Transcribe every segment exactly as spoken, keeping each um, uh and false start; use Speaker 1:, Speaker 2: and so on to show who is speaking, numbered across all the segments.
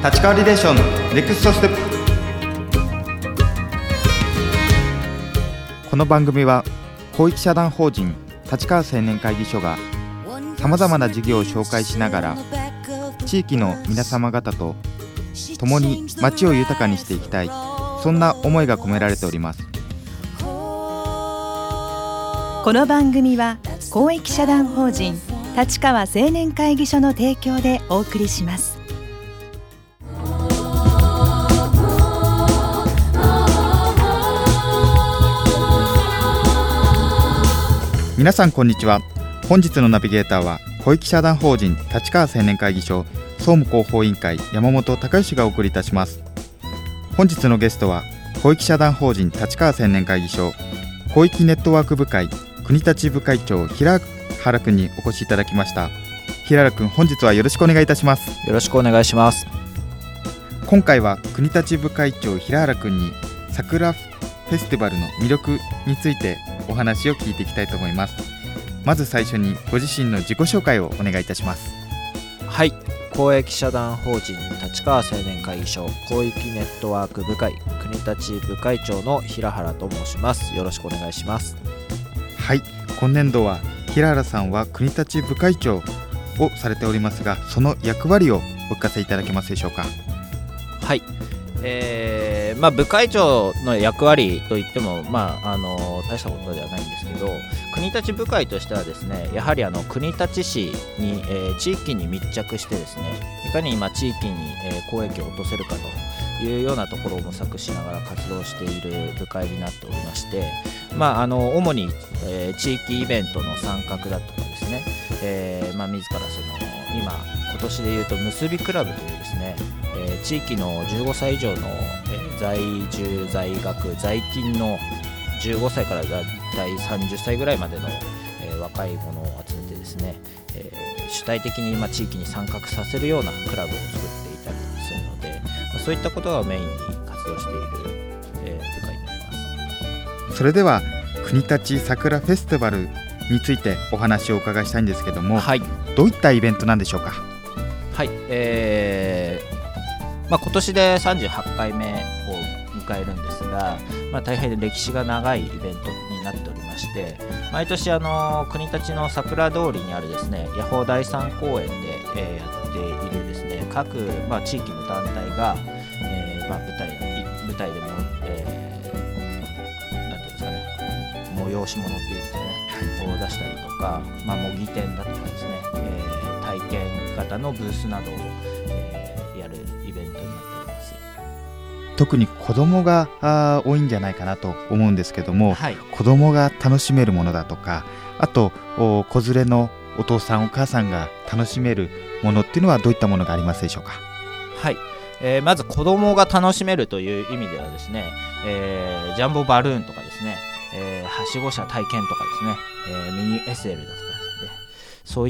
Speaker 1: 立川リレーションネクストステップ。この番組は公益社団法人立川青年会議所がさまざまな事業を紹介しながら地域の皆様方と共に街を豊かにしていきたい、そんな思いが込められております。
Speaker 2: この番組は公益社団法人立川青年会議所の提供でお送りします。
Speaker 1: 皆さんこんにちは。本日のナビゲーターは公益社団法人立川青年会議所総務広報委員会山本隆義がお送りいたします。本日のゲストは公益社団法人立川青年会議所広域ネットワーク部会国立部会長平原くんにお越しいただきました。平原くん、本日はよろしくお願いいたします。
Speaker 3: よろしくお願いします。
Speaker 1: 今回は国立部会長平原くんに桜フェスティバルの魅力についてお話を聞いていきたいと思います。まず最初にご自身の自己紹介をお願いいたします。
Speaker 3: はい、公益社団法人立川青年会議所広域ネットワーク部会国立部会長の平原と申します。よろしくお願いします。
Speaker 1: はい、今年度は平原さんは国立部会長をされておりますが、その役割をお聞かせいただけますでしょうか。
Speaker 3: はい、えーまあ、部会長の役割といっても、まあ、あの大したことではないんですけど、国立部会としてはですね、やはりあの国立市に、えー、地域に密着してですね、いかに今地域に、えー、公益を落とせるかというようなところを模索しながら活動している部会になっておりまして、まあ、あの主に、えー、地域イベントの参画だとかですね、えーまあ、自らその今今年でいうと結びクラブというですね、えー、地域のじゅうごさい以上の、えー、在住在学在勤のじゅうごさいからだいたいさんじゅっさいぐらいまでの、えー、若い者を集めてですね、えー、主体的に今地域に参画させるようなクラブを作っていたりするので、まあ、そういったことがメインに活動している、えー、部会になります。
Speaker 1: それでは国立桜フェスティバルについてお話をお伺いしたいんですけども、はい、どういったイベントなんでしょうか。
Speaker 3: はい、えーまあ、今年でさんじゅうはちかいめを迎えるんですが、まあ、大変歴史が長いイベントになっておりまして、毎年あの国立の桜通りにあるですね八芳第三公園で、えー、やっているですね各、まあ、地域の団体が、えーまあ、舞台舞台でも、えー、なんていうんですかね、催し物っていうんですかねを出したりとか、まあ、模擬店だとかですね、えー、体験型のブースなどを、えー、やるイベントになっております。
Speaker 1: 特に子供が多いんじゃないかなと思うんですけども、はい、子供が楽しめるものだとか、あと子連れのお父さんお母さんが楽しめるものっていうのはどういったものがありますでしょうか。
Speaker 3: はい、えー、まず子供が楽しめるという意味ではですね、えー、ジャンボバルーンとかですね、えー、はしご車体験とかですね、えー、ミニ エスエル だとかですね、そういった、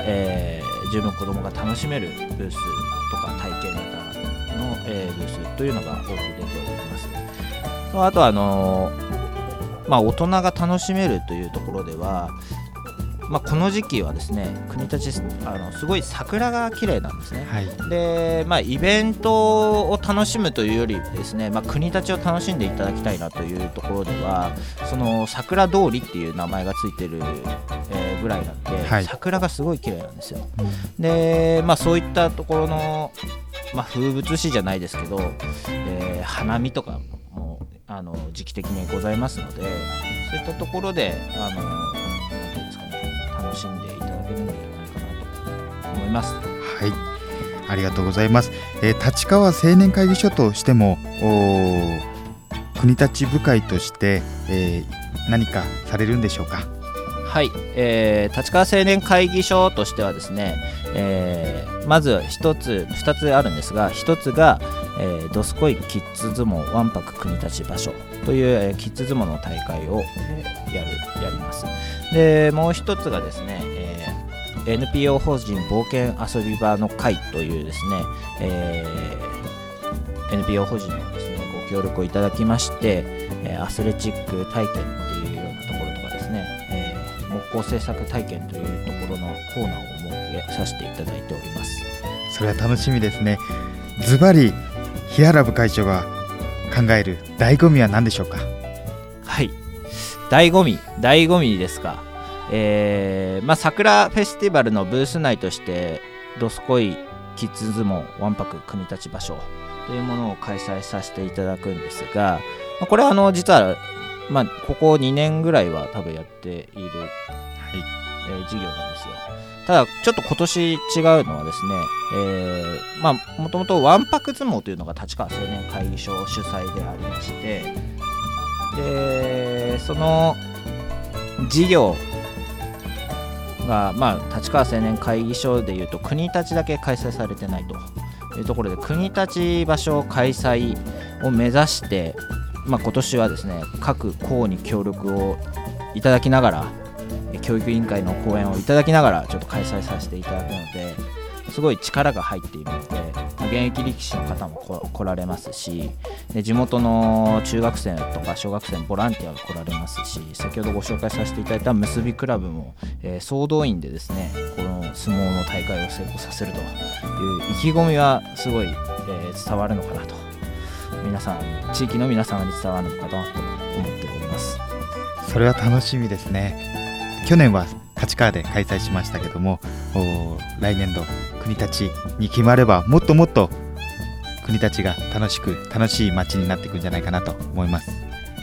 Speaker 3: えー、十分子供が楽しめるブースとか体験型の、えー、ブースというのが多く出ております。あとはあのーまあ、大人が楽しめるというところでは、まあ、この時期はですね国立あのすごい桜が綺麗なんですね、はい、で、まあ、イベントを楽しむというよりですね、まあ、国立を楽しんでいただきたいなというところでは、その桜通りっていう名前がついてる、えー、ぐらいなんで、はい、桜がすごい綺麗なんですよ、うん、で、まあ、そういったところの、まあ、風物詩じゃないですけど、えー、花見とかもあの時期的にございますので、そういったところであのなんていうんですかね、楽しんでいただけるのではないかなと思います。
Speaker 1: はい、ありがとうございます。えー、立川青年会議所としても国立部会として、えー、何かされるんでしょうか。
Speaker 3: はい、えー、立川青年会議所としてはですね、えー、まず一つ二つあるんですが、一つが、えー、どすこいキッズ相撲わんぱく国立場所という、えー、キッズ相撲の大会を、えー、やるやります。で、もう一つがですね、えー、エヌピーオー 法人冒険遊び場の会というですね、えー、エヌピーオー 法人のですねご協力をいただきまして、えー、アスレチック体験っていうようなところとかですね、えー、木工製作体験というところのコーナーを設けさせていただいております。
Speaker 1: それは楽しみですね。 ズバリ平原部会長が考える醍醐味は何でしょうか？
Speaker 3: はい、醍醐味醍醐味ですか。えーまあ、桜フェスティバルのブース内としてどすこいキッズ相撲わんぱく国立場所というものを開催させていただくんですが、まあ、これはあの実は、まあ、ここにねんぐらいは多分やっている、はいえー、事業なんですよ。ただちょっと今年違うのはですね、えー、まあもともとわんぱく相撲というのが立川青年会議所主催でありまして、でその事業が、まあ、立川青年会議所でいうと国立だけ開催されてないというところで、国立場所開催を目指して、まあ、今年はですね各校に協力をいただきながら、教育委員会の講演をいただきながらちょっと開催させていただくので、すごい力が入っているので、現役力士の方も来られますし、で地元の中学生とか小学生のボランティアが来られますし、先ほどご紹介させていただいた結びクラブも、えー、総動員でですねこの相撲の大会を成功させるという意気込みはすごい、えー、伝わるのかなと、皆さん地域の皆様に伝わるのかなと思っております。
Speaker 1: それは楽しみですね。去年は立川で開催しましたけども、来年度国立に決まればもっともっと国立が楽しく楽しい街になっていくんじゃないかなと思います。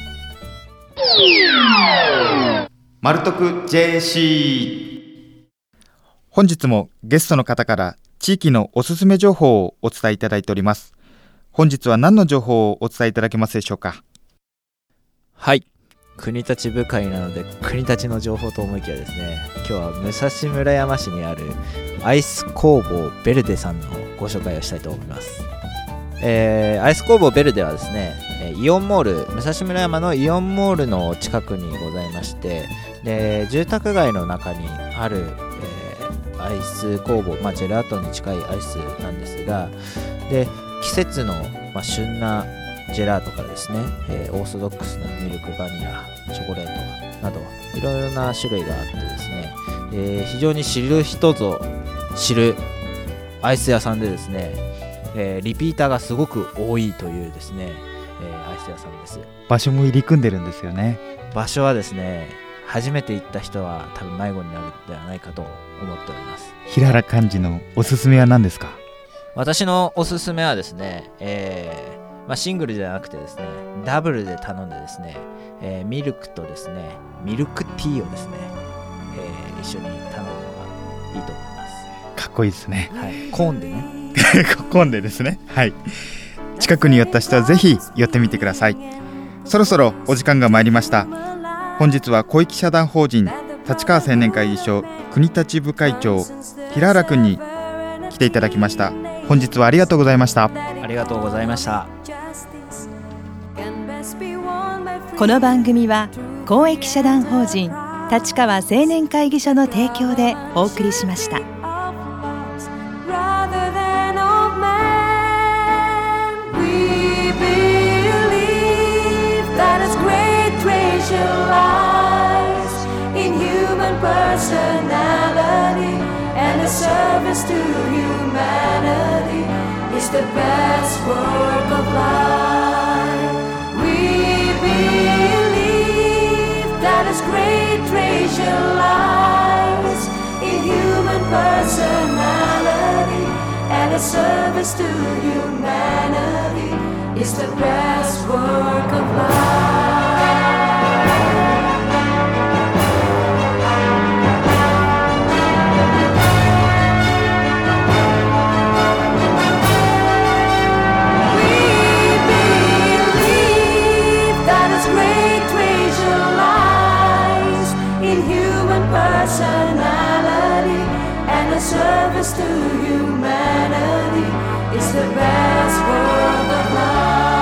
Speaker 1: マルトク ジェーシー、 本日もゲストの方から地域のおすすめ情報をお伝えいただいております。本日は何の情報をお伝えいただけますでしょうか？
Speaker 3: はい、国立部会なので国立の情報と思いきやですね、今日は武蔵村山市にあるアイス工房ベルデさんのご紹介をしたいと思います。えー、アイス工房ベルデはですね、イオンモール、武蔵村山のイオンモールの近くにございまして、で住宅街の中にある、えー、アイス工房、まあ、ジェラートに近いアイスなんですが、で季節の、まあ、旬なジェラートからですね、えー、オーソドックスなミルクバニラ、チョコレートなどいろいろな種類があってですね、えー、非常に知る人ぞ知るアイス屋さんでですね、えー、リピーターがすごく多いというですね、えー、アイス屋さんです。
Speaker 1: 場所も入り組んでるんですよね。
Speaker 3: 場所はですね、初めて行った人は多分迷子になるのではないかと思っております。
Speaker 1: 平原幹事のおすすめは何ですか？
Speaker 3: 私のおすすめはですね、えーまあ、シングルじゃなくてですねダブルで頼んでですね、えー、ミルクとですねミルクティーをですね、えー、一緒に頼むのがいいと思います。
Speaker 1: かっこいいですね。
Speaker 3: はい、コーンでね
Speaker 1: コーンでですね。はい、近くに寄った人はぜひ寄ってみてください。そろそろお時間が参りました。本日は公益社団法人立川青年会議所国立部会長平原くんに来ていただきました。本日はありがとうございました。
Speaker 3: ありがとうございました。
Speaker 2: この番組は公益社団法人立川青年会議所の提供でお送りしました。
Speaker 4: Service to humanity is the best work of life. We believe that His great treasure lies in human personality, and His service to humanity is the best work of life. Personality and a service to humanity is the best work of life.